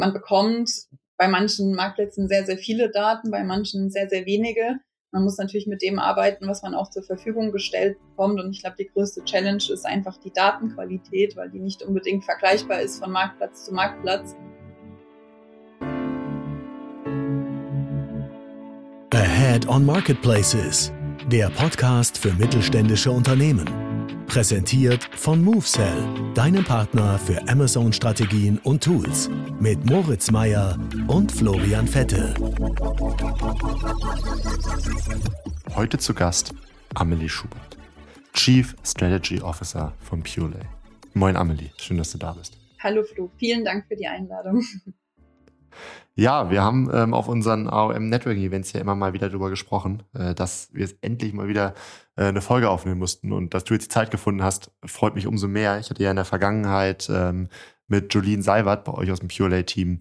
Man bekommt bei manchen Marktplätzen sehr, sehr viele Daten, bei manchen sehr, sehr wenige. Man muss natürlich mit dem arbeiten, was man auch zur Verfügung gestellt bekommt. Und ich glaube, die größte Challenge ist einfach die Datenqualität, weil die nicht unbedingt vergleichbar ist von Marktplatz zu Marktplatz. Ahead on Marketplaces, der Podcast für mittelständische Unternehmen. Präsentiert von MoveSell, deinem Partner für Amazon-Strategien und Tools. Mit Moritz Meyer und Florian Vettel. Heute zu Gast Amelie Schubert, Chief Strategy Officer von Purelay. Moin Amelie, schön, dass du da bist. Hallo Flo, vielen Dank für die Einladung. Ja, wir haben auf unseren AOM-Networking-Events ja immer mal wieder darüber gesprochen, dass wir jetzt endlich mal wieder eine Folge aufnehmen mussten und dass du jetzt die Zeit gefunden hast, freut mich umso mehr. Ich hatte ja in der Vergangenheit mit Jolene Seiwert bei euch aus dem Purelay-Team,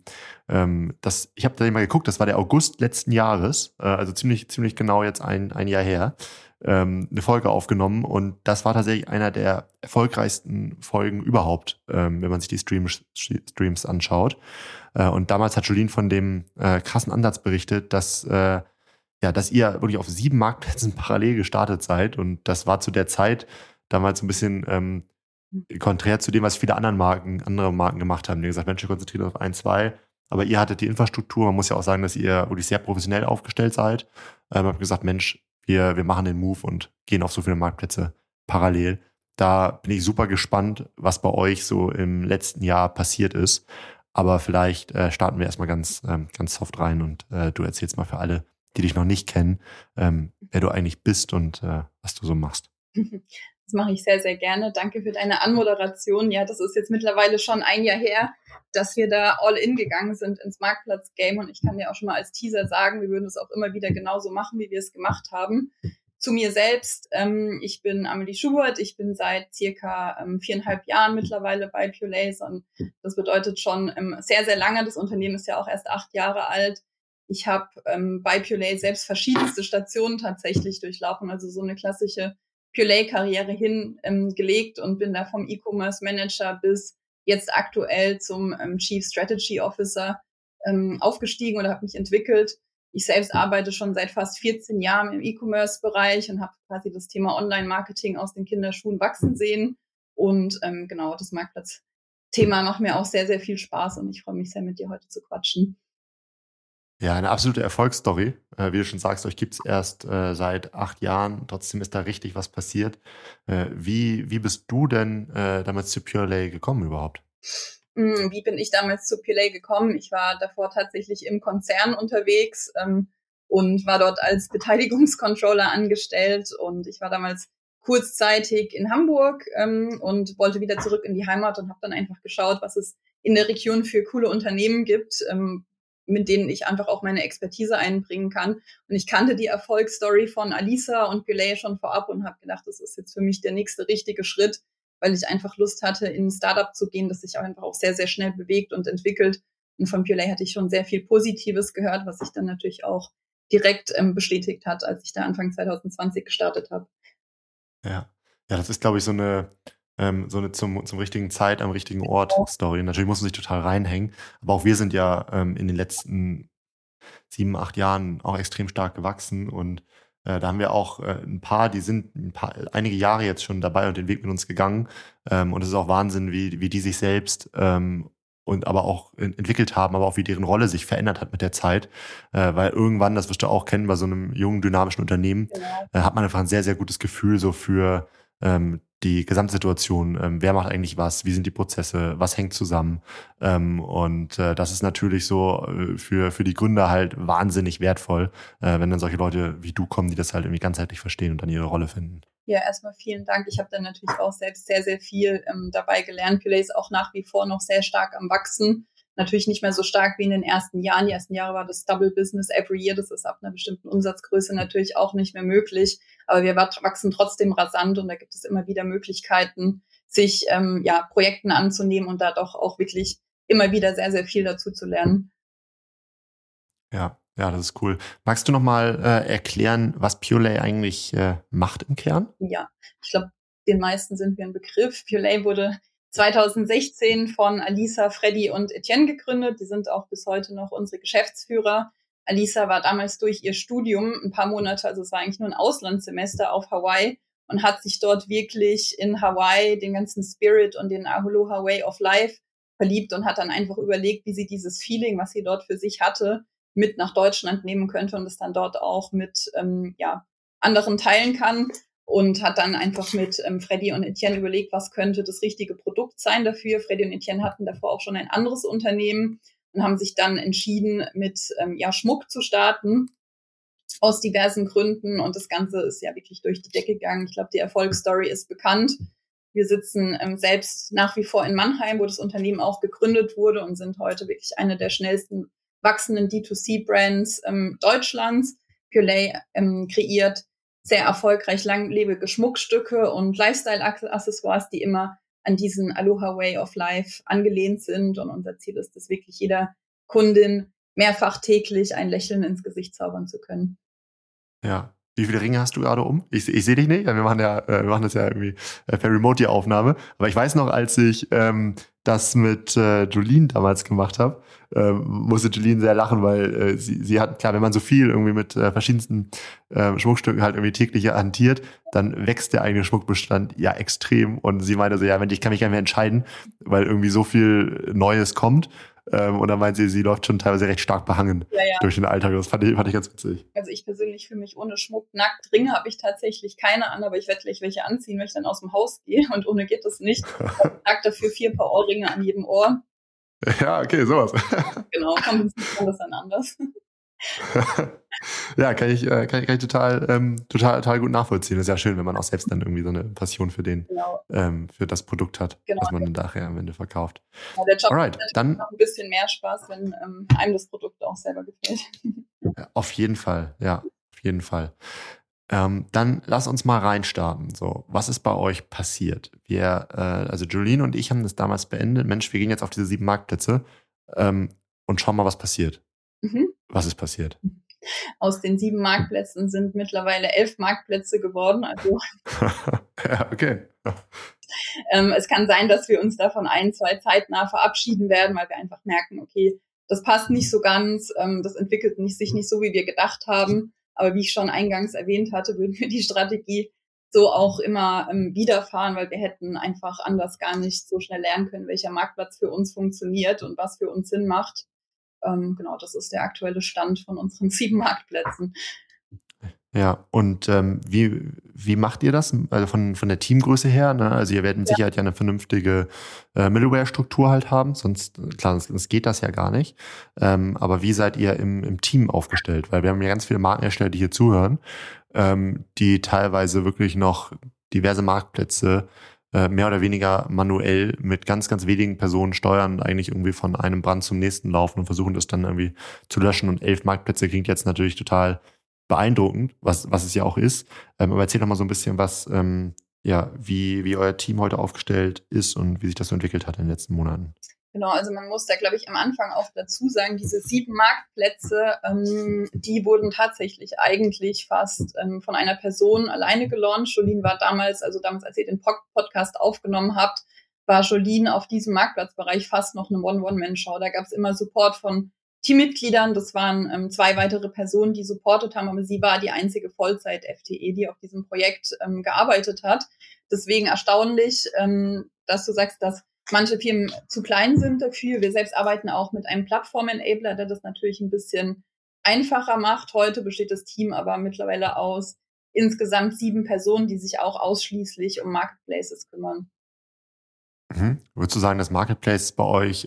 ich habe da mal geguckt, das war der August letzten Jahres, also ziemlich genau jetzt ein Jahr her, eine Folge aufgenommen und das war tatsächlich einer der erfolgreichsten Folgen überhaupt, wenn man sich die Streams anschaut. Und damals hat Jolene von dem krassen Ansatz berichtet, dass ihr wirklich auf 7 Marktplätzen parallel gestartet seid. Und das war zu der Zeit damals ein bisschen konträr zu dem, was viele andere Marken gemacht haben. Die haben gesagt, Mensch, wir konzentrieren uns auf 1, 2. Aber ihr hattet die Infrastruktur. Man muss ja auch sagen, dass ihr wirklich sehr professionell aufgestellt seid. Habt gesagt, Mensch, wir machen den Move und gehen auf so viele Marktplätze parallel. Da bin ich super gespannt, was bei euch so im letzten Jahr passiert ist. Aber vielleicht starten wir erstmal ganz soft rein und du erzählst mal für alle, die dich noch nicht kennen, wer du eigentlich bist und was du so machst. Das mache ich sehr, sehr gerne. Danke für deine Anmoderation. Ja, das ist jetzt mittlerweile schon ein Jahr her, dass wir da all in gegangen sind ins Marktplatz-Game. Und ich kann dir auch schon mal als Teaser sagen, wir würden es auch immer wieder genauso machen, wie wir es gemacht haben. Zu mir selbst, ich bin Amelie Schubert, ich bin seit circa 4,5 Jahren mittlerweile bei Purelay und das bedeutet schon sehr, sehr lange. Das Unternehmen ist ja auch erst 8 Jahre alt. Ich habe bei Purelay selbst verschiedenste Stationen tatsächlich durchlaufen, also so eine klassische Purelay-Karriere hingelegt und bin da vom E-Commerce Manager bis jetzt aktuell zum Chief Strategy Officer aufgestiegen oder habe mich entwickelt. Ich selbst arbeite schon seit fast 14 Jahren im E-Commerce-Bereich und habe quasi das Thema Online-Marketing aus den Kinderschuhen wachsen sehen. Und genau, das Marktplatz-Thema macht mir auch sehr, sehr viel Spaß und ich freue mich sehr, mit dir heute zu quatschen. Ja, eine absolute Erfolgsstory. Wie du schon sagst, euch gibt's erst seit 8 Jahren. Trotzdem ist da richtig was passiert. Wie bist du denn damals zu Purelay gekommen überhaupt? Wie bin ich damals zu Purelay gekommen? Ich war davor tatsächlich im Konzern unterwegs und war dort als Beteiligungscontroller angestellt. Und ich war damals kurzzeitig in Hamburg und wollte wieder zurück in die Heimat und habe dann einfach geschaut, was es in der Region für coole Unternehmen gibt, mit denen ich einfach auch meine Expertise einbringen kann. Und ich kannte die Erfolgsstory von Alisa und Purelay schon vorab und habe gedacht, das ist jetzt für mich der nächste richtige Schritt, weil ich einfach Lust hatte, in ein Startup zu gehen, das sich einfach auch sehr, sehr schnell bewegt und entwickelt. Und von Purelay hatte ich schon sehr viel Positives gehört, was sich dann natürlich auch direkt bestätigt hat, als ich da Anfang 2020 gestartet habe. Ja, das ist, glaube ich, so eine zum richtigen Zeit am richtigen Ort Story. Natürlich muss man sich total reinhängen, aber auch wir sind ja in den letzten 7, 8 Jahren auch extrem stark gewachsen und da haben wir auch die sind einige Jahre jetzt schon dabei und den Weg mit uns gegangen. Und es ist auch Wahnsinn, wie die sich selbst und aber auch entwickelt haben, aber auch wie deren Rolle sich verändert hat mit der Zeit. Weil irgendwann, das wirst du auch kennen, bei so einem jungen, dynamischen Unternehmen, hat man einfach ein sehr, sehr gutes Gefühl so für die Gesamtsituation. Wer macht eigentlich was? Wie sind die Prozesse? Was hängt zusammen? Das ist natürlich so für die Gründer halt wahnsinnig wertvoll, wenn dann solche Leute wie du kommen, die das halt irgendwie ganzheitlich verstehen und dann ihre Rolle finden. Ja, erstmal vielen Dank. Ich habe dann natürlich auch selbst sehr, sehr viel dabei gelernt. Purelay ist auch nach wie vor noch sehr stark am Wachsen. Natürlich nicht mehr so stark wie in den ersten Jahren. Die ersten Jahre war das Double Business every year. Das ist ab einer bestimmten Umsatzgröße natürlich auch nicht mehr möglich. Aber wir wachsen trotzdem rasant und da gibt es immer wieder Möglichkeiten, sich Projekten anzunehmen und da doch auch wirklich immer wieder sehr, sehr viel dazu zu lernen. Ja, das ist cool. Magst du nochmal erklären, was Purelay eigentlich macht im Kern? Ja, ich glaube, den meisten sind wir ein Begriff. Purelay wurde 2016 von Alisa, Freddy und Etienne gegründet. Die sind auch bis heute noch unsere Geschäftsführer. Alisa war damals durch ihr Studium ein paar Monate, also es war eigentlich nur ein Auslandssemester auf Hawaii und hat sich dort wirklich in Hawaii den ganzen Spirit und den Aloha Way of Life verliebt und hat dann einfach überlegt, wie sie dieses Feeling, was sie dort für sich hatte, mit nach Deutschland nehmen könnte und es dann dort auch mit anderen teilen kann. Und hat dann einfach mit Freddy und Etienne überlegt, was könnte das richtige Produkt sein dafür. Freddy und Etienne hatten davor auch schon ein anderes Unternehmen und haben sich dann entschieden, mit Schmuck zu starten, aus diversen Gründen. Und das Ganze ist ja wirklich durch die Decke gegangen. Ich glaube, die Erfolgsstory ist bekannt. Wir sitzen selbst nach wie vor in Mannheim, wo das Unternehmen auch gegründet wurde und sind heute wirklich eine der schnellsten wachsenden D2C-Brands Deutschlands. Purelay kreiert sehr erfolgreich langlebige Schmuckstücke und Lifestyle-Accessoires, die immer an diesen Aloha Way of Life angelehnt sind. Und unser Ziel ist es wirklich, jeder Kundin mehrfach täglich ein Lächeln ins Gesicht zaubern zu können. Ja. Wie viele Ringe hast du gerade um? Ich sehe dich nicht. Wir machen das ja irgendwie per Remote, die Aufnahme. Aber ich weiß noch, als ich das mit Jolene damals gemacht habe, musste Jolene sehr lachen, weil sie hat, klar, wenn man so viel irgendwie mit verschiedensten Schmuckstücken halt irgendwie täglich hantiert, dann wächst der eigene Schmuckbestand ja extrem. Und sie meinte so, ja, ich kann mich gar nicht mehr entscheiden, weil irgendwie so viel Neues kommt. Und dann meint sie läuft schon teilweise recht stark behangen durch den Alltag. Das fand ich ganz witzig. Also ich persönlich fühle mich ohne Schmuck nackt. Ringe habe ich tatsächlich keine an, aber ich werde gleich welche anziehen, wenn ich dann aus dem Haus gehe. Und ohne geht das nicht. Ich trage dafür 4 Paar Ohrringe an jedem Ohr. Ja, okay, sowas. Genau, kompensiert man das dann anders. Ja, kann ich total gut nachvollziehen. Das ist ja schön, wenn man auch selbst dann irgendwie so eine Passion für für das Produkt hat, was man dann nachher am Ende verkauft. Ja, der Job macht noch ein bisschen mehr Spaß, wenn einem das Produkt auch selber gefällt. Auf jeden Fall, ja, auf jeden Fall. Dann lass uns mal reinstarten. So, was ist bei euch passiert? Also Jolene und ich haben das damals beendet. Mensch, wir gehen jetzt auf diese 7 Marktplätze und schauen mal, was passiert. Mhm. Was ist passiert? Aus den 7 Marktplätzen sind mittlerweile 11 Marktplätze geworden. Also ja, okay. Es kann sein, dass wir uns davon 1, 2 zeitnah verabschieden werden, weil wir einfach merken, okay, das passt nicht so ganz, das entwickelt sich nicht so, wie wir gedacht haben. Aber wie ich schon eingangs erwähnt hatte, würden wir die Strategie so auch immer wiederfahren, weil wir hätten einfach anders gar nicht so schnell lernen können, welcher Marktplatz für uns funktioniert und was für uns Sinn macht. Genau, das ist der aktuelle Stand von unseren 7 Marktplätzen. Ja, und wie macht ihr das? Also von der Teamgröße her, ne? Also ihr werdet mit Sicherheit ja eine vernünftige Middleware-Struktur halt haben, sonst geht das ja gar nicht. Aber wie seid ihr im Team aufgestellt? Weil wir haben ja ganz viele Markenhersteller, die hier zuhören, die teilweise wirklich noch diverse Marktplätze mehr oder weniger manuell mit ganz, ganz wenigen Personen steuern, eigentlich irgendwie von einem Brand zum nächsten laufen und versuchen das dann irgendwie zu löschen. Und 11 Marktplätze klingt jetzt natürlich total beeindruckend, was es ja auch ist. Aber erzähl doch mal so ein bisschen, wie euer Team heute aufgestellt ist und wie sich das so entwickelt hat in den letzten Monaten. Genau, also man muss da, glaube ich, am Anfang auch dazu sagen, diese 7 Marktplätze, die wurden tatsächlich eigentlich fast von einer Person alleine gelauncht. Jolene war damals, als ihr den Podcast aufgenommen habt, war Jolene auf diesem Marktplatzbereich fast noch eine One-Man-Show. Da gab es immer Support von Teammitgliedern. Das waren 2 weitere Personen, die supportet haben, aber sie war die einzige Vollzeit-FTE, die auf diesem Projekt gearbeitet hat. Deswegen erstaunlich, dass du sagst, dass manche Firmen zu klein sind dafür. Wir selbst arbeiten auch mit einem Plattform-Enabler, der das natürlich ein bisschen einfacher macht. Heute besteht das Team aber mittlerweile aus insgesamt 7 Personen, die sich auch ausschließlich um Marketplaces kümmern. Würdest du sagen, dass Marketplaces bei euch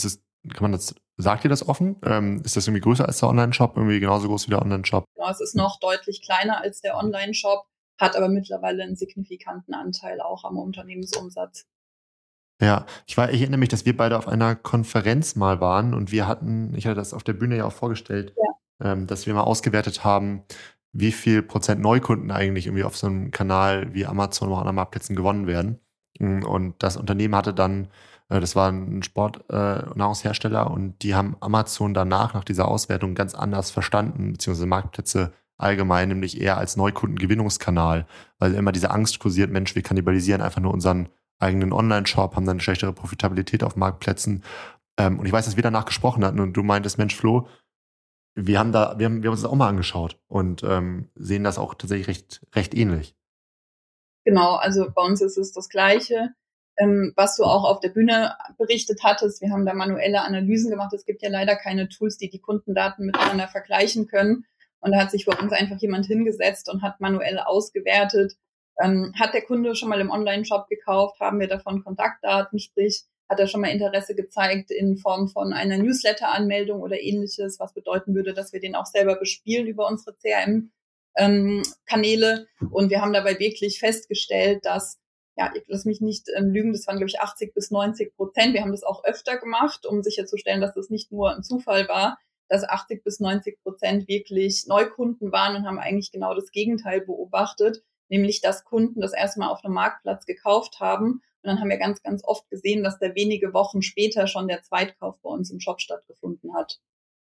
sagt ihr das offen? Ist das irgendwie größer als der Online-Shop, irgendwie genauso groß wie der Online-Shop? Ja, es ist noch deutlich kleiner als der Online-Shop, hat aber mittlerweile einen signifikanten Anteil auch am Unternehmensumsatz. Ja, ich erinnere mich, dass wir beide auf einer Konferenz mal waren und ich hatte das auf der Bühne ja auch vorgestellt, dass wir mal ausgewertet haben, wie viel Prozent Neukunden eigentlich irgendwie auf so einem Kanal wie Amazon oder anderen Marktplätzen gewonnen werden. Und das Unternehmen hatte dann, das war ein Nahrungshersteller und die haben Amazon danach, nach dieser Auswertung, ganz anders verstanden, beziehungsweise Marktplätze allgemein, nämlich eher als Neukundengewinnungskanal, weil immer diese Angst kursiert, Mensch, wir kannibalisieren einfach nur unseren eigenen Online-Shop, haben dann eine schlechtere Profitabilität auf Marktplätzen. Und ich weiß, dass wir danach gesprochen hatten und du meintest, Mensch, Flo, wir haben uns das auch mal angeschaut und sehen das auch tatsächlich recht ähnlich. Genau, also bei uns ist es das Gleiche. Was du auch auf der Bühne berichtet hattest, wir haben da manuelle Analysen gemacht. Es gibt ja leider keine Tools, die die Kundendaten miteinander vergleichen können. Und da hat sich bei uns einfach jemand hingesetzt und hat manuell ausgewertet, hat der Kunde schon mal im Online-Shop gekauft, haben wir davon Kontaktdaten, sprich, hat er schon mal Interesse gezeigt in Form von einer Newsletter-Anmeldung oder ähnliches, was bedeuten würde, dass wir den auch selber bespielen über unsere CRM-Kanäle. Und wir haben dabei wirklich festgestellt, dass, ja, ich lass mich nicht lügen, das waren, glaube ich, 80-90%. Wir haben das auch öfter gemacht, um sicherzustellen, dass das nicht nur ein Zufall war, dass 80-90% wirklich Neukunden waren und haben eigentlich genau das Gegenteil beobachtet, nämlich dass Kunden das erstmal auf einem Marktplatz gekauft haben. Und dann haben wir ganz, ganz oft gesehen, dass da wenige Wochen später schon der Zweitkauf bei uns im Shop stattgefunden hat.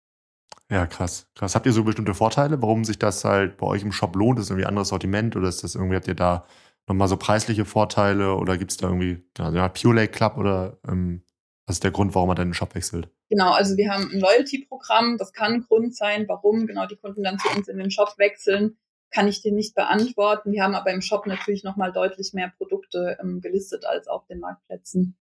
Ja, krass. Habt ihr so bestimmte Vorteile, warum sich das halt bei euch im Shop lohnt? Ist es irgendwie ein anderes Sortiment oder ist das irgendwie, habt ihr da nochmal so preisliche Vorteile oder gibt es da irgendwie ja, Pure Lake Club oder was ist der Grund, warum man dann den Shop wechselt? Genau, also wir haben ein Loyalty-Programm, das kann ein Grund sein, warum genau die Kunden dann zu uns in den Shop wechseln, kann ich dir nicht beantworten. Wir haben aber im Shop natürlich nochmal deutlich mehr Produkte gelistet als auf den Marktplätzen.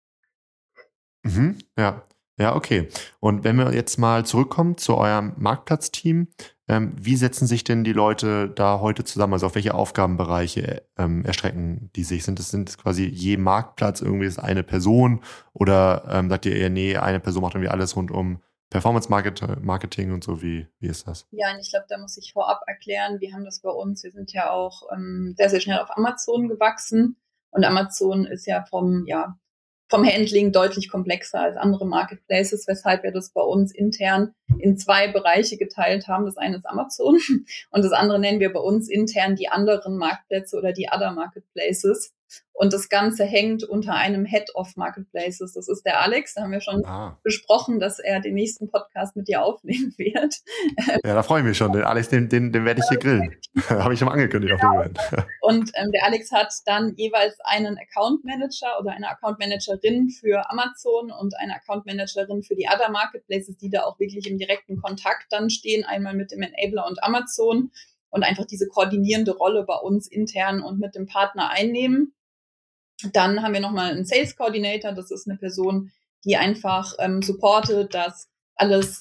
Mhm, ja. Ja, okay. Und wenn wir jetzt mal zurückkommen zu eurem Marktplatzteam, wie setzen sich denn die Leute da heute zusammen? Also auf welche Aufgabenbereiche erstrecken die sich? Sind es quasi je Marktplatz irgendwie ist eine Person oder sagt ihr eher, nee, eine Person macht irgendwie alles rund um Performance-Marketing und so? Wie ist das? Ja, und ich glaube, da muss ich vorab erklären, wir haben das bei uns, wir sind ja auch sehr, sehr schnell auf Amazon gewachsen und Amazon ist ja vom Handling deutlich komplexer als andere Marketplaces, weshalb wir das bei uns intern in 2 Bereiche geteilt haben. Das eine ist Amazon und das andere nennen wir bei uns intern die anderen Marktplätze oder die Other Marketplaces. Und das Ganze hängt unter einem Head of Marketplaces. Das ist der Alex. Da haben wir schon besprochen, dass er den nächsten Podcast mit dir aufnehmen wird. Ja, da freue ich mich schon. Den Alex, den werde ich hier grillen. Habe ich schon mal angekündigt auf dem Event. Und der Alex hat dann jeweils einen Account Manager oder eine Account Managerin für Amazon und eine Account Managerin für die Other Marketplaces, die da auch wirklich im direkten Kontakt dann stehen, einmal mit dem Enabler und Amazon und einfach diese koordinierende Rolle bei uns intern und mit dem Partner einnehmen. Dann haben wir nochmal einen Sales Coordinator, das ist eine Person, die einfach supportet, dass alles,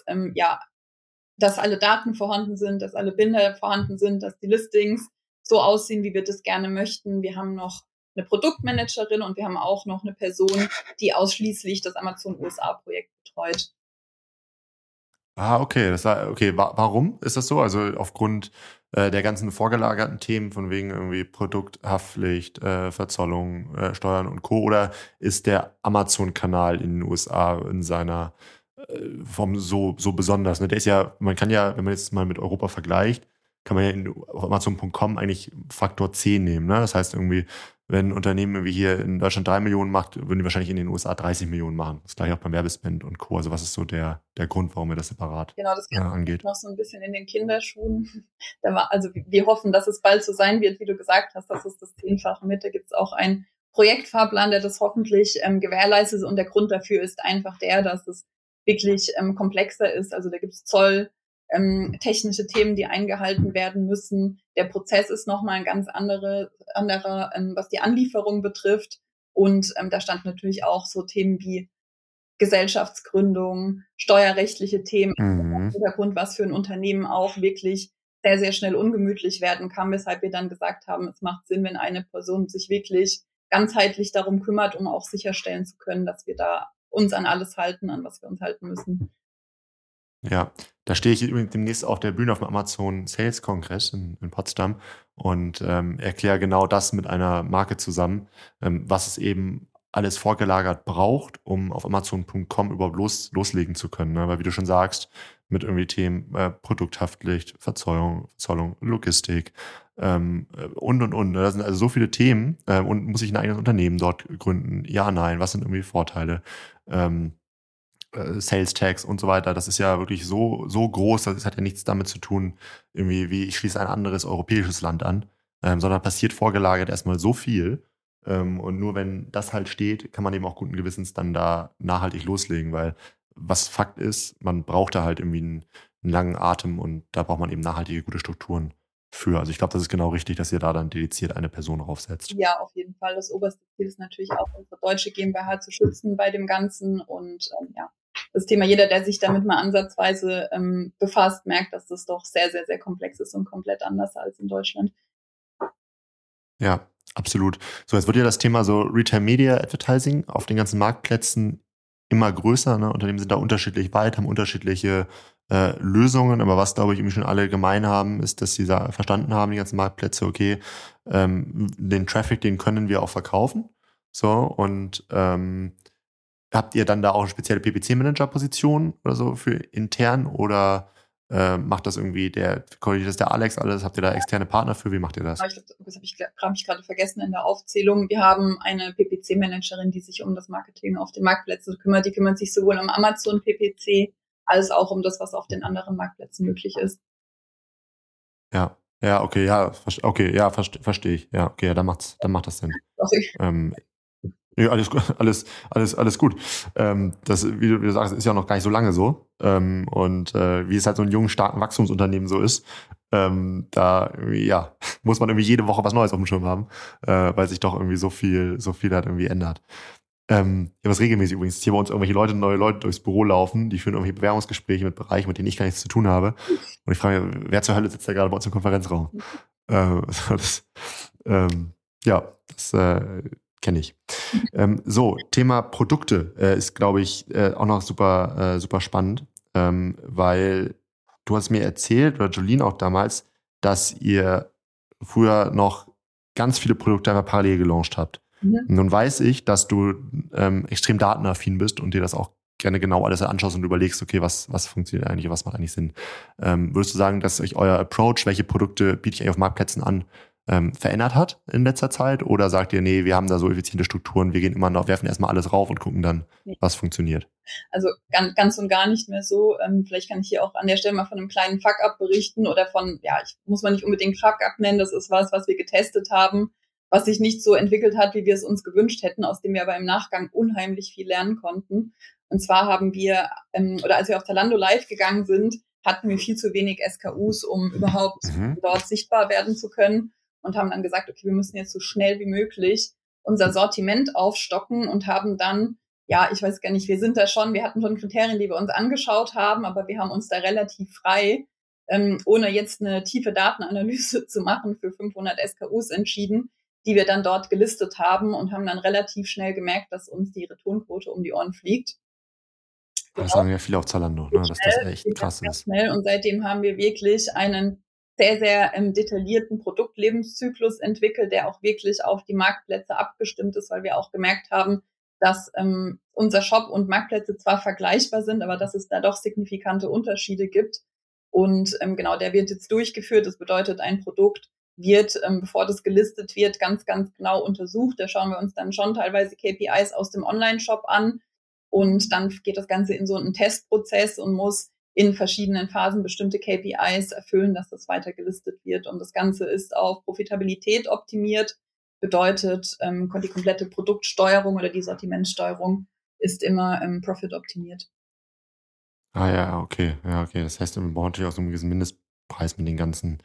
dass alle Daten vorhanden sind, dass alle Binder vorhanden sind, dass die Listings so aussehen, wie wir das gerne möchten. Wir haben noch eine Produktmanagerin und wir haben auch noch eine Person, die ausschließlich das Amazon USA-Projekt betreut. Okay. Warum ist das so? Also aufgrund der ganzen vorgelagerten Themen von wegen irgendwie Produkthaftpflicht, Verzollung, Steuern und Co. Oder ist der Amazon-Kanal in den USA in seiner Form so besonders? Ne? Der ist ja, man kann ja, wenn man jetzt mal mit Europa vergleicht, kann man ja auf Amazon.com eigentlich Faktor 10 nehmen. Ne? Das heißt irgendwie, wenn ein Unternehmen irgendwie hier in Deutschland 3 Millionen macht, würden die wahrscheinlich in den USA 30 Millionen machen. Das gleiche auch beim Werbespend und Co. Also was ist so der Grund, warum wir das separat das angeht? Noch so ein bisschen in den Kinderschuhen. Also wir hoffen, dass es bald so sein wird, wie du gesagt hast. Das ist das 10-fache mit. Da gibt es auch einen Projektfahrplan, der das hoffentlich gewährleistet. Und der Grund dafür ist einfach der, dass es wirklich komplexer ist. Also da gibt es Zoll, technische Themen, die eingehalten werden müssen. Der Prozess ist nochmal ein ganz anderer, was die Anlieferung betrifft. Und da stand natürlich auch so Themen wie Gesellschaftsgründung, steuerrechtliche Themen im Hintergrund, was für ein Unternehmen auch wirklich sehr, sehr schnell ungemütlich werden kann, weshalb wir dann gesagt haben, es macht Sinn, wenn eine Person sich wirklich ganzheitlich darum kümmert, um auch sicherstellen zu können, dass wir da uns an alles halten, an was wir uns halten müssen. Ja, da stehe ich übrigens demnächst auf der Bühne auf dem Amazon Sales Kongress in Potsdam und erkläre genau das mit einer Marke zusammen, was es eben alles vorgelagert braucht, um auf Amazon.com überhaupt loslegen zu können. Ne? Weil wie du schon sagst, mit irgendwie Themen Produkthaftpflicht, Verzollung, Logistik und. Ne? Das sind also so viele Themen und muss ich ein eigenes Unternehmen dort gründen? Ja, nein, was sind irgendwie Vorteile? Sales Tax und so weiter, das ist ja wirklich so groß, das hat ja nichts damit zu tun, irgendwie wie ich schließe ein anderes europäisches Land an, sondern passiert vorgelagert erstmal so viel, Und nur wenn das halt steht, kann man eben auch guten Gewissens dann da nachhaltig loslegen, weil was Fakt ist, man braucht da halt irgendwie einen langen Atem und da braucht man eben nachhaltige, gute Strukturen für. Also ich glaube, das ist genau richtig, dass ihr da dann dediziert eine Person draufsetzt. Ja, auf jeden Fall. Das oberste Ziel ist natürlich auch, unsere deutsche GmbH zu schützen bei dem Ganzen. Und ja, das Thema, jeder, der sich damit mal ansatzweise befasst, merkt, dass das doch sehr, sehr, sehr komplex ist und komplett anders als in Deutschland. Ja, absolut. So, jetzt wird ja das Thema so Retail Media Advertising auf den ganzen Marktplätzen immer größer. Ne? Unternehmen sind da unterschiedlich weit, haben unterschiedliche Lösungen. Aber was, glaube ich, irgendwie schon alle gemein haben, ist, dass sie verstanden haben, die ganzen Marktplätze, okay, den Traffic, den können wir auch verkaufen. So, und habt ihr dann da auch eine spezielle PPC-Manager-Position oder so für intern oder macht das irgendwie koordiniert das der Alex alles? Habt ihr da externe Partner für? Wie macht ihr das? Ich glaube, das habe ich gerade vergessen in der Aufzählung. Wir haben eine PPC-Managerin, die sich um das Marketing auf den Marktplätzen kümmert. Die kümmert sich sowohl um Amazon PPC als auch um das, was auf den anderen Marktplätzen möglich ist. Ja, okay, verstehe ich. Ja, okay, ja, dann macht das Sinn. Ja, alles gut. Das, wie du sagst, ist ja noch gar nicht so lange so. Und wie es halt so ein jungen, starken Wachstumsunternehmen so ist, da ja, muss man irgendwie jede Woche was Neues auf dem Schirm haben, weil sich doch irgendwie so viel halt irgendwie ändert. Ich habe das regelmäßig übrigens, hier bei uns irgendwelche neue Leute durchs Büro laufen, die führen irgendwelche Bewerbungsgespräche mit Bereichen, mit denen ich gar nichts zu tun habe. Und ich frage mich, wer zur Hölle sitzt da gerade bei uns im Konferenzraum? Das kenne ich. So, Thema Produkte ist, glaube ich, auch noch super spannend, weil du hast mir erzählt, oder Jolene auch damals, dass ihr früher noch ganz viele Produkte einmal parallel gelauncht habt. Nun weiß ich, dass du extrem datenaffin bist und dir das auch gerne genau alles anschaust und überlegst, okay, was funktioniert eigentlich, was macht eigentlich Sinn. Würdest du sagen, dass euch euer Approach, welche Produkte biete ich eigentlich auf Marktplätzen an, verändert hat in letzter Zeit? Oder sagt ihr, nee, wir haben da so effiziente Strukturen, wir gehen immer noch, werfen erstmal alles rauf und gucken dann, was funktioniert? Also ganz und gar nicht mehr so. Vielleicht kann ich hier auch an der Stelle mal von einem kleinen Fuck-up berichten oder muss man nicht unbedingt Fuck-up nennen, das ist was wir getestet haben, was sich nicht so entwickelt hat, wie wir es uns gewünscht hätten, aus dem wir aber im Nachgang unheimlich viel lernen konnten. Und zwar haben wir, als wir auf Zalando live gegangen sind, hatten wir viel zu wenig SKUs, um überhaupt dort sichtbar werden zu können und haben dann gesagt, okay, wir müssen jetzt so schnell wie möglich unser Sortiment aufstocken und haben dann, ja, ich weiß gar nicht, wir hatten schon Kriterien, die wir uns angeschaut haben, aber wir haben uns da relativ frei, ohne jetzt eine tiefe Datenanalyse zu machen, für 500 SKUs entschieden, die wir dann dort gelistet haben und haben dann relativ schnell gemerkt, dass uns die Returnquote um die Ohren fliegt. Das sagen ja viele auf Zalando, ne, dass das echt krass ist. Schnell. Und seitdem haben wir wirklich einen sehr, sehr detaillierten Produktlebenszyklus entwickelt, der auch wirklich auf die Marktplätze abgestimmt ist, weil wir auch gemerkt haben, dass unser Shop und Marktplätze zwar vergleichbar sind, aber dass es da doch signifikante Unterschiede gibt. Und genau, der wird jetzt durchgeführt. Das bedeutet, ein Produkt wird, bevor das gelistet wird, ganz, ganz genau untersucht. Da schauen wir uns dann schon teilweise KPIs aus dem Online-Shop an. Und dann geht das Ganze in so einen Testprozess und muss in verschiedenen Phasen bestimmte KPIs erfüllen, dass das weiter gelistet wird. Und das Ganze ist auf Profitabilität optimiert. Bedeutet, die komplette Produktsteuerung oder die Sortimentssteuerung ist immer Profit optimiert. Ah ja, okay. Ja, okay. Das heißt, man braucht natürlich auch so einen gewissen Mindestpreis mit den ganzen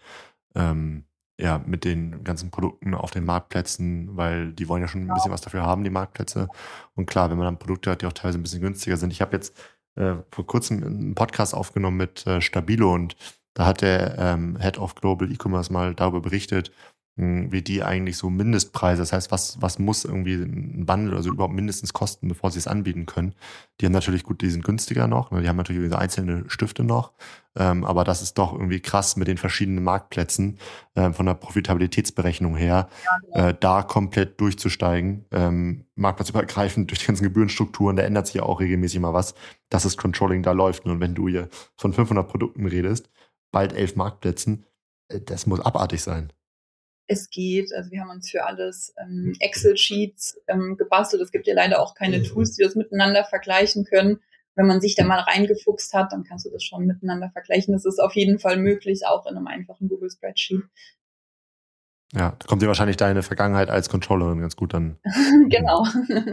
mit den ganzen Produkten auf den Marktplätzen, weil die wollen ja schon ein bisschen was dafür haben, die Marktplätze. Und klar, wenn man dann Produkte hat, die auch teilweise ein bisschen günstiger sind. Ich habe jetzt vor kurzem einen Podcast aufgenommen mit Stabilo und da hat der Head of Global E-Commerce mal darüber berichtet, wie die eigentlich so Mindestpreise, das heißt, was muss irgendwie ein Bundle oder so überhaupt mindestens kosten, bevor sie es anbieten können. Die haben natürlich, gut, die sind günstiger noch, ne? Die haben natürlich diese einzelne Stifte noch, aber das ist doch irgendwie krass mit den verschiedenen Marktplätzen von der Profitabilitätsberechnung her, da komplett durchzusteigen, marktplatzübergreifend durch die ganzen Gebührenstrukturen, da ändert sich ja auch regelmäßig mal was, dass das Controlling da läuft. Und wenn du hier von 500 Produkten redest, bald 11 Marktplätzen, das muss abartig sein. Es geht, also wir haben uns für alles Excel-Sheets gebastelt. Es gibt ja leider auch keine Tools, die das miteinander vergleichen können. Wenn man sich da mal reingefuchst hat, dann kannst du das schon miteinander vergleichen. Das ist auf jeden Fall möglich, auch in einem einfachen Google-Spreadsheet. Ja, da kommt dir wahrscheinlich deine Vergangenheit als Controllerin ganz gut dann. Genau.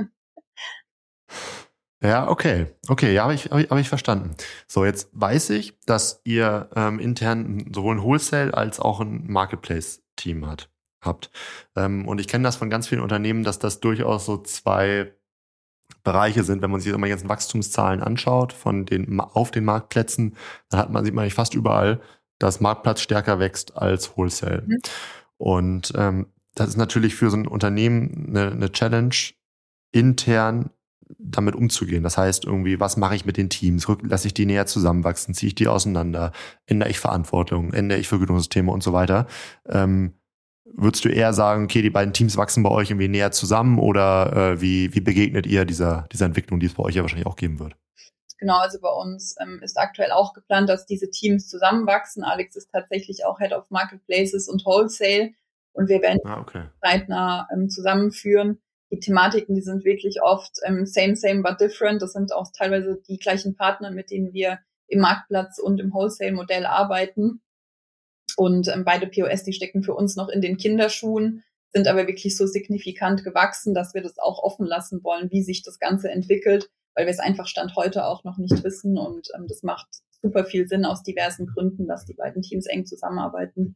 Ja, okay. Okay, ja, hab ich verstanden. So, jetzt weiß ich, dass ihr intern sowohl ein Wholesale als auch ein Marketplace-Team habt. Und ich kenne das von ganz vielen Unternehmen, dass das durchaus so zwei Bereiche sind. Wenn man sich immer die ganzen Wachstumszahlen anschaut auf den Marktplätzen, dann sieht man eigentlich fast überall, dass Marktplatz stärker wächst als Wholesale. Mhm. Und das ist natürlich für so ein Unternehmen eine Challenge, intern damit umzugehen. Das heißt irgendwie, was mache ich mit den Teams? Lasse ich die näher zusammenwachsen? Ziehe ich die auseinander? Ändere ich Verantwortung? Ändere ich Vergütungssysteme und so weiter? Würdest du eher sagen, okay, die beiden Teams wachsen bei euch irgendwie näher zusammen oder wie begegnet ihr dieser Entwicklung, die es bei euch ja wahrscheinlich auch geben wird? Genau, also bei uns ist aktuell auch geplant, dass diese Teams zusammenwachsen. Alex ist tatsächlich auch Head of Marketplaces und Wholesale und wir werden zeitnah zusammenführen. Die Thematiken, die sind wirklich oft same but different. Das sind auch teilweise die gleichen Partner, mit denen wir im Marktplatz und im Wholesale-Modell arbeiten. Und beide POS, die stecken für uns noch in den Kinderschuhen, sind aber wirklich so signifikant gewachsen, dass wir das auch offen lassen wollen, wie sich das Ganze entwickelt, weil wir es einfach Stand heute auch noch nicht wissen. Und das macht super viel Sinn aus diversen Gründen, dass die beiden Teams eng zusammenarbeiten.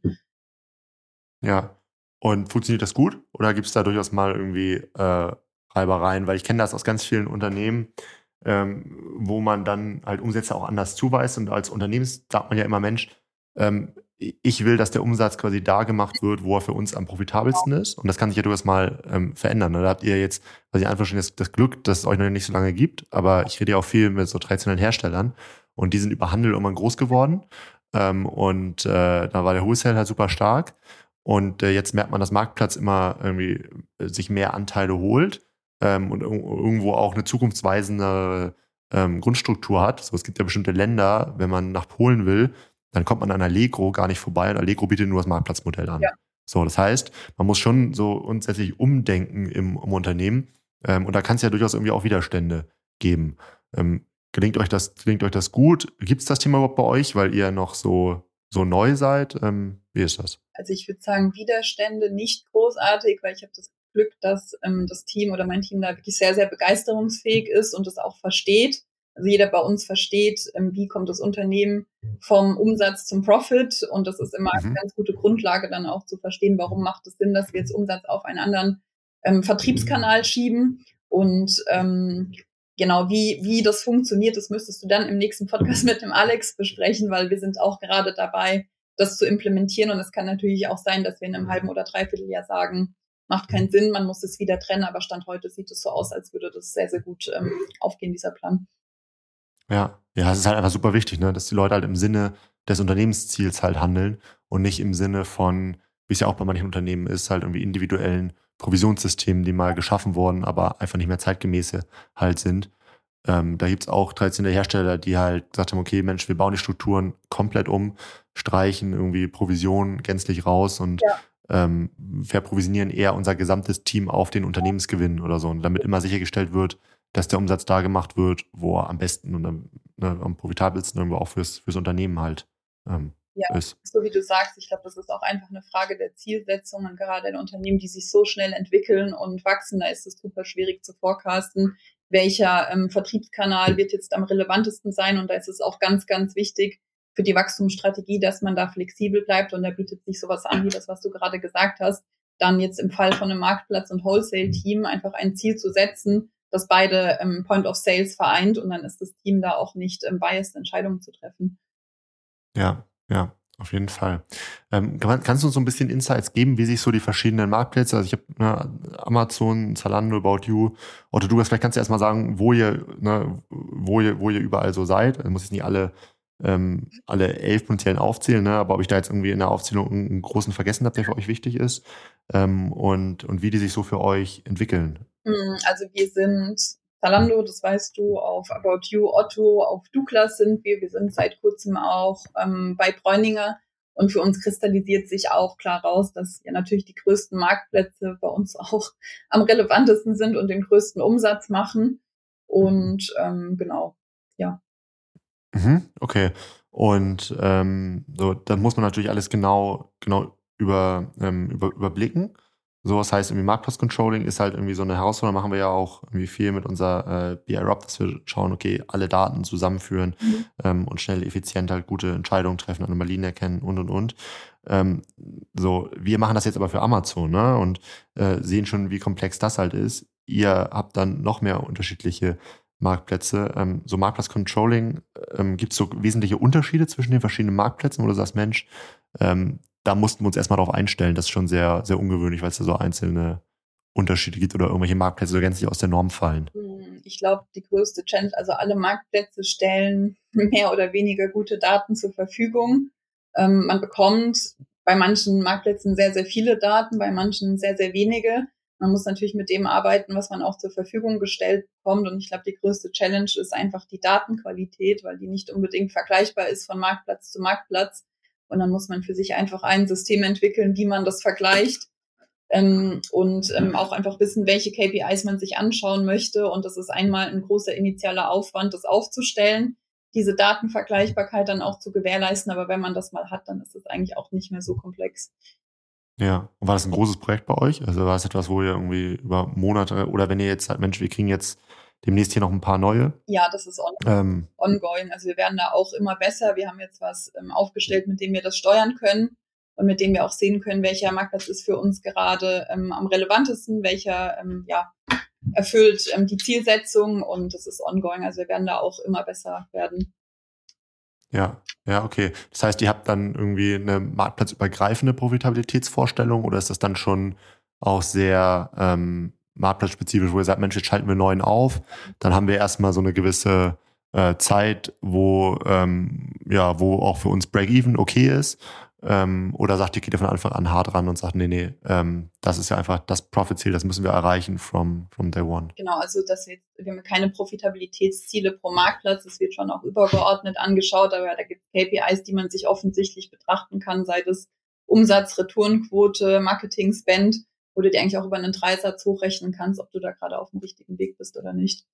Ja. Und funktioniert das gut? Oder gibt es da durchaus mal irgendwie Reibereien? Weil ich kenne das aus ganz vielen Unternehmen, wo man dann halt Umsätze auch anders zuweist. Und als Unternehmen sagt man ja immer, Mensch, ich will, dass der Umsatz quasi da gemacht wird, wo er für uns am profitabelsten ist. Und das kann sich ja durchaus mal verändern. Da habt ihr jetzt, also einfach schon das Glück, dass es euch noch nicht so lange gibt. Aber ich rede ja auch viel mit so traditionellen Herstellern. Und die sind über Handel irgendwann groß geworden. Da war der Wholesale halt super stark. Und jetzt merkt man, dass Marktplatz immer irgendwie sich mehr Anteile holt und irgendwo auch eine zukunftsweisende Grundstruktur hat. So, es gibt ja bestimmte Länder, wenn man nach Polen will, dann kommt man an Allegro gar nicht vorbei und Allegro bietet nur das Marktplatzmodell an. Ja. So, das heißt, man muss schon so grundsätzlich umdenken im Unternehmen und da kann es ja durchaus irgendwie auch Widerstände geben. Gelingt euch das gut? Gibt es das Thema überhaupt bei euch, weil ihr noch so neu seid? Wie ist das? Also ich würde sagen, Widerstände nicht großartig, weil ich habe das Glück, dass das Team oder mein Team da wirklich sehr, sehr begeisterungsfähig ist und das auch versteht. Also jeder bei uns versteht, wie kommt das Unternehmen vom Umsatz zum Profit. Und das ist immer eine ganz gute Grundlage, dann auch zu verstehen, warum macht es Sinn, dass wir jetzt Umsatz auf einen anderen Vertriebskanal schieben. Und genau, wie das funktioniert, das müsstest du dann im nächsten Podcast mit dem Alex besprechen, weil wir sind auch gerade dabei, das zu implementieren. Und es kann natürlich auch sein, dass wir in einem halben oder dreiviertel Jahr sagen, macht keinen Sinn, man muss es wieder trennen. Aber Stand heute sieht es so aus, als würde das sehr, sehr gut aufgehen, dieser Plan. Ja, es ist halt einfach super wichtig, ne, dass die Leute halt im Sinne des Unternehmensziels halt handeln und nicht im Sinne von, wie es ja auch bei manchen Unternehmen ist, halt irgendwie individuellen Provisionssystemen, die mal geschaffen wurden, aber einfach nicht mehr zeitgemäße halt sind. Da gibt's auch traditionelle Hersteller, die halt gesagt haben, okay, Mensch, wir bauen die Strukturen komplett um, streichen irgendwie Provisionen gänzlich raus und verprovisionieren eher unser gesamtes Team auf den Unternehmensgewinn oder so. Und damit immer sichergestellt wird, dass der Umsatz da gemacht wird, wo er am besten und am profitabelsten irgendwo auch fürs Unternehmen halt ist. So wie du sagst, ich glaube, das ist auch einfach eine Frage der Zielsetzung und gerade in Unternehmen, die sich so schnell entwickeln und wachsen, da ist es super schwierig zu forecasten, welcher Vertriebskanal wird jetzt am relevantesten sein und da ist es auch ganz, ganz wichtig für die Wachstumsstrategie, dass man da flexibel bleibt und da bietet sich sowas an, wie das, was du gerade gesagt hast, dann jetzt im Fall von einem Marktplatz- und Wholesale-Team einfach ein Ziel zu setzen, das beide Point of Sales vereint und dann ist das Team da auch nicht biased, Entscheidungen zu treffen. Ja, auf jeden Fall. Kannst du uns so ein bisschen Insights geben, wie sich so die verschiedenen Marktplätze, also ich habe Amazon, Zalando, About You, Otto Douglas, vielleicht kannst du erstmal sagen, wo ihr überall so seid. Also muss jetzt nicht alle 11 potenziellen aufzählen, ne? Aber ob ich da jetzt irgendwie in der Aufzählung einen großen vergessen habe, der für euch wichtig ist und wie die sich so für euch entwickeln. Also wir sind Zalando, das weißt du, auf About You, Otto, auf Douglas sind wir. Wir sind seit kurzem auch bei Bräuninger. Und für uns kristallisiert sich auch klar raus, dass ja natürlich die größten Marktplätze bei uns auch am relevantesten sind und den größten Umsatz machen. Und genau, ja. Okay. Und so, dann muss man natürlich alles genau überblicken. So, das heißt, irgendwie Marktplatzcontrolling ist halt irgendwie so eine Herausforderung. Machen wir ja auch irgendwie viel mit unserer BI Rob, dass wir schauen, okay, alle Daten zusammenführen und schnell, effizient halt gute Entscheidungen treffen, Anomalien erkennen und. So, wir machen das jetzt aber für Amazon, ne? Und sehen schon, wie komplex das halt ist. Ihr habt dann noch mehr unterschiedliche Marktplätze. So Marktplatzcontrolling, gibt es so wesentliche Unterschiede zwischen den verschiedenen Marktplätzen, wo du sagst, Mensch, da mussten wir uns erstmal darauf einstellen. Das ist schon sehr, sehr ungewöhnlich, weil es da so einzelne Unterschiede gibt oder irgendwelche Marktplätze so gänzlich aus der Norm fallen. Ich glaube, die größte Challenge, also alle Marktplätze stellen mehr oder weniger gute Daten zur Verfügung. Man bekommt bei manchen Marktplätzen sehr, sehr viele Daten, bei manchen sehr, sehr wenige. Man muss natürlich mit dem arbeiten, was man auch zur Verfügung gestellt bekommt. Und ich glaube, die größte Challenge ist einfach die Datenqualität, weil die nicht unbedingt vergleichbar ist von Marktplatz zu Marktplatz. Und dann muss man für sich einfach ein System entwickeln, wie man das vergleicht und auch einfach wissen, welche KPIs man sich anschauen möchte. Und das ist einmal ein großer initialer Aufwand, das aufzustellen, diese Datenvergleichbarkeit dann auch zu gewährleisten. Aber wenn man das mal hat, dann ist es eigentlich auch nicht mehr so komplex. Ja, und war das ein großes Projekt bei euch? Also war es etwas, wo ihr irgendwie über Monate oder wenn ihr jetzt sagt, Mensch, wir kriegen jetzt demnächst hier noch ein paar neue? Ja, das ist ongoing. Also wir werden da auch immer besser. Wir haben jetzt was aufgestellt, mit dem wir das steuern können und mit dem wir auch sehen können, welcher Marktplatz ist für uns gerade am relevantesten, welcher erfüllt die Zielsetzung, und das ist ongoing. Also wir werden da auch immer besser werden. Ja, okay. Das heißt, ihr habt dann irgendwie eine marktplatzübergreifende Profitabilitätsvorstellung oder ist das dann schon auch sehr marktplatzspezifisch, wo ihr sagt, Mensch, jetzt schalten wir neuen auf, dann haben wir erstmal so eine gewisse Zeit, wo auch für uns Break-Even okay ist, oder sagt ihr, geht ihr von Anfang an hart ran und sagt, nee, das ist ja einfach das Profit-Ziel, das müssen wir erreichen from day one. Genau, also wir haben keine Profitabilitätsziele pro Marktplatz, das wird schon auch übergeordnet angeschaut, aber da gibt es KPIs, die man sich offensichtlich betrachten kann, sei das Umsatz, Retourenquote, Marketing-Spend, wo du dir eigentlich auch über einen Dreisatz hochrechnen kannst, ob du da gerade auf dem richtigen Weg bist oder nicht.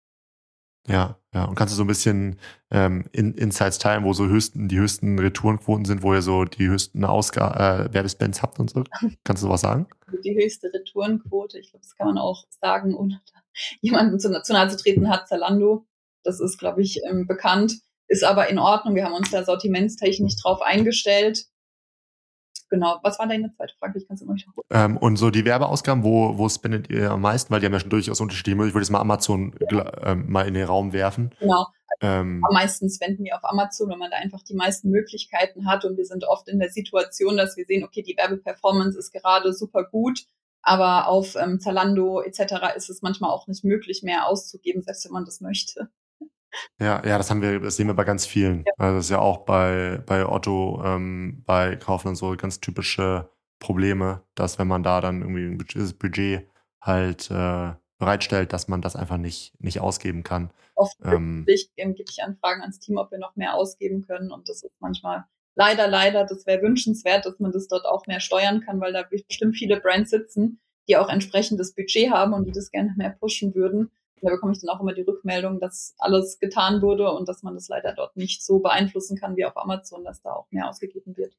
Ja, und kannst du so ein bisschen Insights teilen, wo so die höchsten Retourenquoten sind, wo ihr so die höchsten Werbespends habt und so? Kannst du sowas sagen? Die höchste Retourenquote, ich glaube, das kann man auch sagen, ohne jemanden zu nahe zu treten, hat Zalando. Das ist, glaube ich, bekannt, ist aber in Ordnung. Wir haben uns da sortimentstechnisch drauf eingestellt. Genau. Was war deine zweite Frage? Ich kann es immer wieder und so die Werbeausgaben, wo spendet ihr am meisten? Weil die haben ja schon durchaus unterschiedliche Möglichkeiten. Ich würde jetzt mal Amazon mal in den Raum werfen. Genau. Am meisten spenden wir auf Amazon, wenn man da einfach die meisten Möglichkeiten hat. Und wir sind oft in der Situation, dass wir sehen, okay, die Werbeperformance ist gerade super gut, aber auf Zalando etc. ist es manchmal auch nicht möglich, mehr auszugeben, selbst wenn man das möchte. Ja, das sehen wir bei ganz vielen. Ja. Also das ist ja auch bei Otto, bei Kaufland so ganz typische Probleme, dass wenn man da dann irgendwie ein Budget halt bereitstellt, dass man das einfach nicht ausgeben kann. Oft gebe ich Anfragen ans Team, ob wir noch mehr ausgeben können, und das ist manchmal leider, das wäre wünschenswert, dass man das dort auch mehr steuern kann, weil da bestimmt viele Brands sitzen, die auch entsprechendes Budget haben und die das gerne mehr pushen würden. Da bekomme ich dann auch immer die Rückmeldung, dass alles getan wurde und dass man das leider dort nicht so beeinflussen kann wie auf Amazon, dass da auch mehr ausgegeben wird.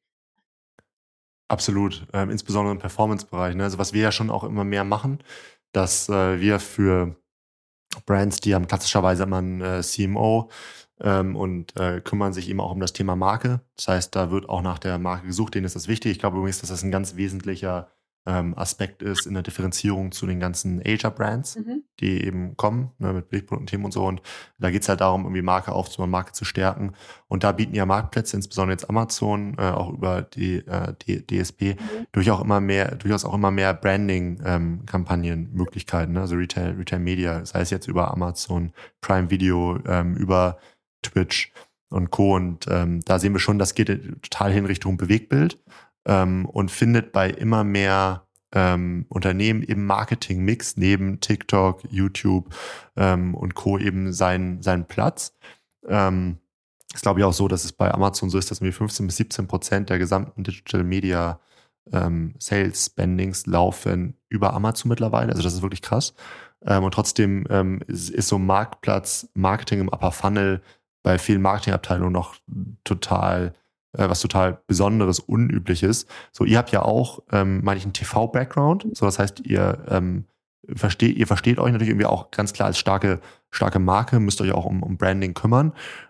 Absolut, insbesondere im Performance-Bereich. Ne? Also was wir ja schon auch immer mehr machen, dass wir für Brands, die haben klassischerweise immer einen CMO und kümmern sich eben auch um das Thema Marke. Das heißt, da wird auch nach der Marke gesucht, denen ist das wichtig. Ich glaube übrigens, dass das ein ganz wesentlicher Aspekt ist in der Differenzierung zu den ganzen Asia-Brands, die eben kommen, ne, mit Billigprodukten und so. Und da geht es halt darum, irgendwie Marke aufzubauen, Marke zu stärken. Und da bieten ja Marktplätze, insbesondere jetzt Amazon, auch über die DSP, durchaus auch immer mehr Branding-Kampagnen-Möglichkeiten, ne? Also Retail Media, sei es jetzt über Amazon, Prime Video, über Twitch und Co. Und da sehen wir schon, das geht total hin Richtung Bewegtbild. Und findet bei immer mehr Unternehmen im Marketing-Mix neben TikTok, YouTube und Co. eben seinen Platz. Ist, glaube ich, auch so, dass es bei Amazon so ist, dass irgendwie 15-17% der gesamten Digital Media Sales Spendings laufen über Amazon mittlerweile. Also das ist wirklich krass. Und trotzdem ist so Marktplatz Marketing im Upper Funnel bei vielen Marketingabteilungen noch total was total Besonderes, Unübliches. So, ihr habt ja auch, meine ich, einen TV-Background. So, das heißt, ihr versteht euch natürlich irgendwie auch ganz klar als starke Marke, müsst euch auch um Branding kümmern.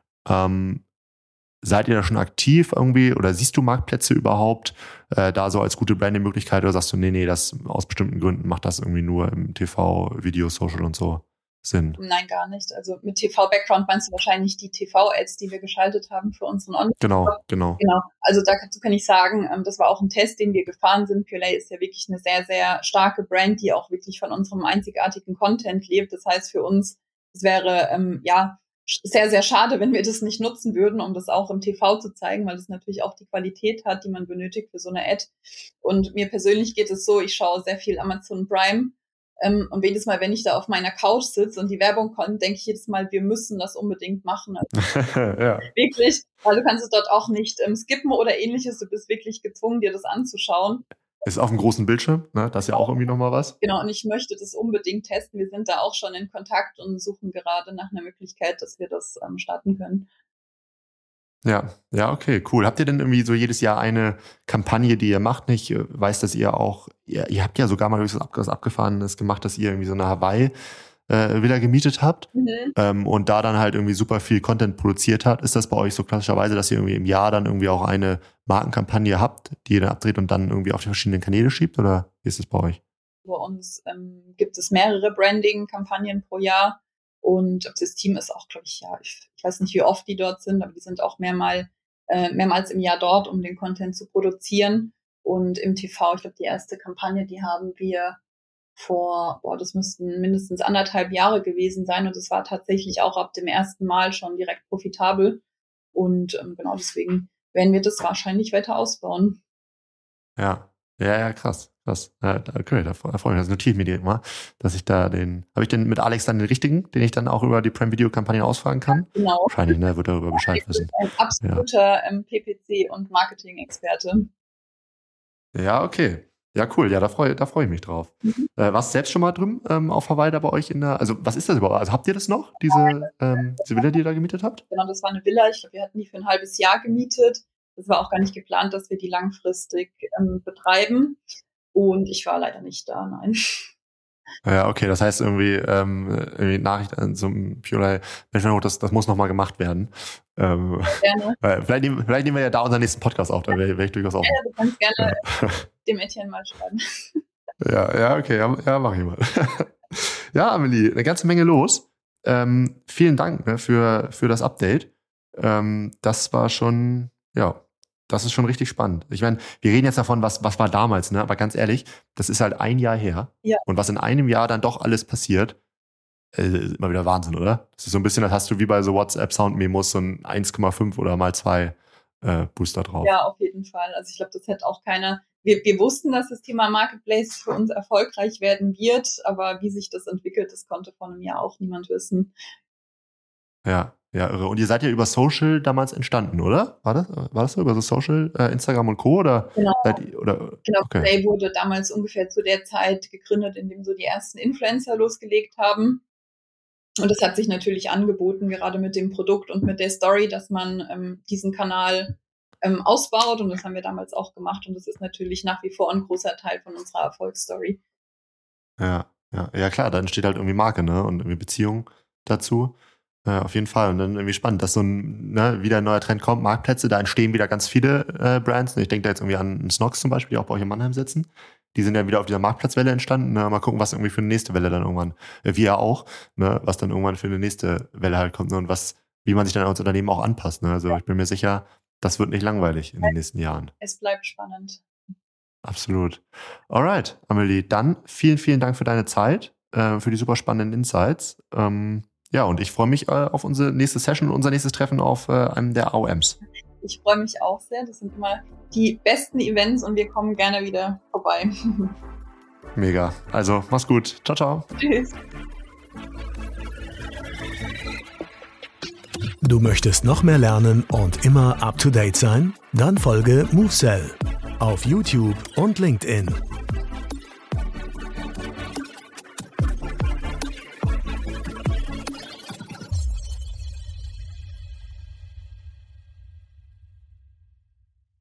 Seid ihr da schon aktiv irgendwie oder siehst du Marktplätze überhaupt da so als gute Branding-Möglichkeit oder sagst du, nee, das aus bestimmten Gründen macht das irgendwie nur im TV, Video, Social und so Sinn? Nein, gar nicht. Also mit TV-Background meinst du wahrscheinlich die TV-Ads, die wir geschaltet haben für unseren Online-Shop. Genau. Also dazu kann ich sagen, das war auch ein Test, den wir gefahren sind. Purelay ist ja wirklich eine sehr, sehr starke Brand, die auch wirklich von unserem einzigartigen Content lebt. Das heißt für uns, es wäre sehr, sehr schade, wenn wir das nicht nutzen würden, um das auch im TV zu zeigen, weil das natürlich auch die Qualität hat, die man benötigt für so eine Ad. Und mir persönlich geht es so, ich schaue sehr viel Amazon Prime. Und jedes Mal, wenn ich da auf meiner Couch sitze und die Werbung kommt, denke ich jedes Mal, wir müssen das unbedingt machen. Also ja. Wirklich, weil du kannst es dort auch nicht skippen oder ähnliches. Du bist wirklich gezwungen, dir das anzuschauen. Ist auf dem großen Bildschirm, ne? Das ist ja auch irgendwie nochmal was. Genau, und ich möchte das unbedingt testen. Wir sind da auch schon in Kontakt und suchen gerade nach einer Möglichkeit, dass wir das starten können. Ja, okay, cool. Habt ihr denn irgendwie so jedes Jahr eine Kampagne, die ihr macht? Ich weiß, dass ihr auch, ihr habt ja sogar mal was Abgefahrenes gemacht, dass ihr irgendwie so eine Hawaii-Villa gemietet habt und da dann halt irgendwie super viel Content produziert habt. Ist das bei euch so klassischerweise, dass ihr irgendwie im Jahr dann irgendwie auch eine Markenkampagne habt, die ihr dann abdreht und dann irgendwie auf die verschiedenen Kanäle schiebt? Oder wie ist es bei euch? Bei uns gibt es mehrere Branding-Kampagnen pro Jahr. Und das Team ist auch, glaube ich, ich weiß nicht, wie oft die dort sind, aber die sind auch mehrmals im Jahr dort, um den Content zu produzieren. Und im TV, ich glaube, die erste Kampagne, die haben wir das müssten mindestens 1,5 Jahre gewesen sein. Und es war tatsächlich auch ab dem ersten Mal schon direkt profitabel. Und genau deswegen werden wir das wahrscheinlich weiter ausbauen. Ja, krass. Okay, da freue ich mich. Das notiere ich mir direkt mal, dass ich da habe ich denn mit Alex dann den richtigen, den ich dann auch über die Prime Video Kampagne ausfragen kann? Ja, genau. Wahrscheinlich, ne, wird darüber Bescheid wissen. Ein absoluter PPC und Marketing-Experte. Ja, okay. Ja, cool. Ja, da freue ich mich drauf. Warst du selbst schon mal drüben auf Hawaii da bei euch also was ist das überhaupt? Also habt ihr das noch, diese Villa, die ihr da gemietet habt? Genau, das war eine Villa. Ich glaube, wir hatten die für ein halbes Jahr gemietet. Das war auch gar nicht geplant, dass wir die langfristig betreiben. Und ich war leider nicht da, nein. Ja, okay, das heißt irgendwie Nachricht an so einem Purelay, das muss nochmal gemacht werden. Gerne. Vielleicht nehmen wir ja da unseren nächsten Podcast auf, da wäre ich durchaus auch. Ja, du kannst gerne dem Etienne mal schreiben. Ja, okay, ja, mach ich mal. Ja, Amelie, eine ganze Menge los. Vielen Dank für das Update. Das war schon, das ist schon richtig spannend. Ich meine, wir reden jetzt davon, was war damals, ne? Aber ganz ehrlich, das ist halt 1 Jahr her. Ja. Und was in einem Jahr dann doch alles passiert, ist immer wieder Wahnsinn, oder? Das ist so ein bisschen, das hast du wie bei so WhatsApp-Sound-Memos so ein 1,5 oder mal 2 Booster drauf. Ja, auf jeden Fall. Also ich glaube, das hätte auch keiner. Wir wussten, dass das Thema Marketplace für uns erfolgreich werden wird, aber wie sich das entwickelt, das konnte vor einem Jahr auch niemand wissen. Ja, irre. Und ihr seid ja über Social damals entstanden, oder? War das so? Über so Social, Instagram und Co.? Oder genau. Genau, okay. Play wurde damals ungefähr zu der Zeit gegründet, in dem so die ersten Influencer losgelegt haben. Und das hat sich natürlich angeboten, gerade mit dem Produkt und mit der Story, dass man diesen Kanal ausbaut. Und das haben wir damals auch gemacht. Und das ist natürlich nach wie vor ein großer Teil von unserer Erfolgsstory. Ja, klar, da entsteht halt irgendwie Marke, ne? Und irgendwie Beziehung dazu. Auf jeden Fall. Und dann irgendwie spannend, dass so wieder ein neuer Trend kommt, Marktplätze, da entstehen wieder ganz viele Brands. Ich denke da jetzt irgendwie an Snox zum Beispiel, die auch bei euch in Mannheim sitzen. Die sind ja wieder auf dieser Marktplatzwelle entstanden. Ne? Mal gucken, was irgendwie für eine nächste Welle dann irgendwann, wir auch, ne? Was dann irgendwann für eine nächste Welle halt kommt, ne? Und wie man sich dann als Unternehmen auch anpasst. Ne? Also ich bin mir sicher, das wird nicht langweilig in den nächsten Jahren. Es bleibt spannend. Absolut. Alright, Amelie, dann vielen, vielen Dank für deine Zeit, für die super spannenden Insights. Und ich freue mich auf unsere nächste Session und unser nächstes Treffen auf einem der AOMs. Ich freue mich auch sehr. Das sind immer die besten Events und wir kommen gerne wieder vorbei. Mega. Also, mach's gut. Ciao, ciao. Tschüss. Du möchtest noch mehr lernen und immer up to date sein? Dann folge MoveSell auf YouTube und LinkedIn.